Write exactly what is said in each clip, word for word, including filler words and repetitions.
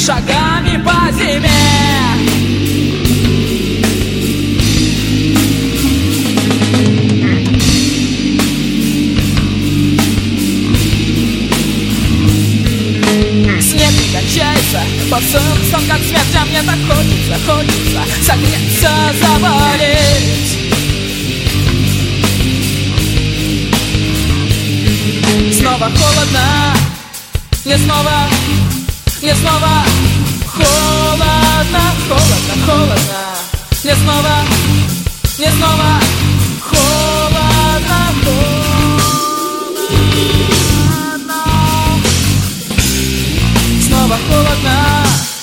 шагами по зиме. Снег не кончается под солнцем, как смерть, а мне так хочется, хочется согреться, заболеть. Снова холодно, мне снова, мне снова холодно, холодно, холодно. Мне снова, мне снова холодно, холодно. Снова холодно.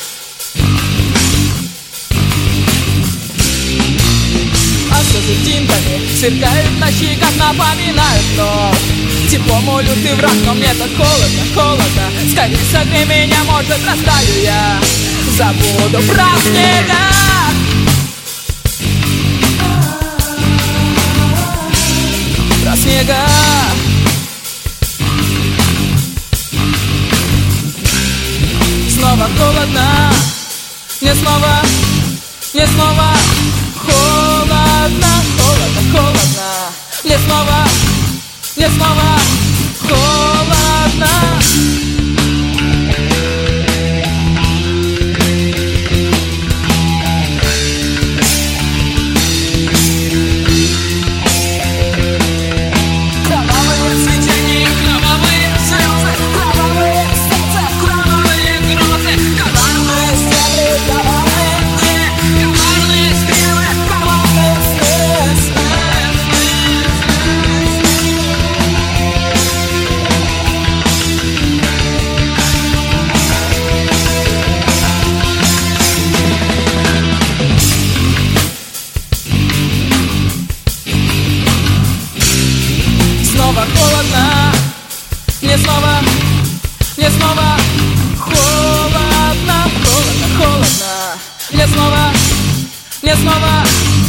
А что за тинтами сверкают ночи, как напоминают вновь. Тепло мой лютый враг, но мне так холодно, холодно. Скорее согрей меня, может растаю я, забуду про снега. Про снега. Снова холодно, мне снова, мне снова холодно, холодно, холодно. Мне снова, мне снова холодно. Кровавые свечения, кровавые слезы, кровавые сердца, кровавые грозы, коварные стебли, коварные дни, коварные стрелы, коварные слезы. Снова холодно, мне снова, мне снова холодно, холодно, холодно. Мне снова, мне снова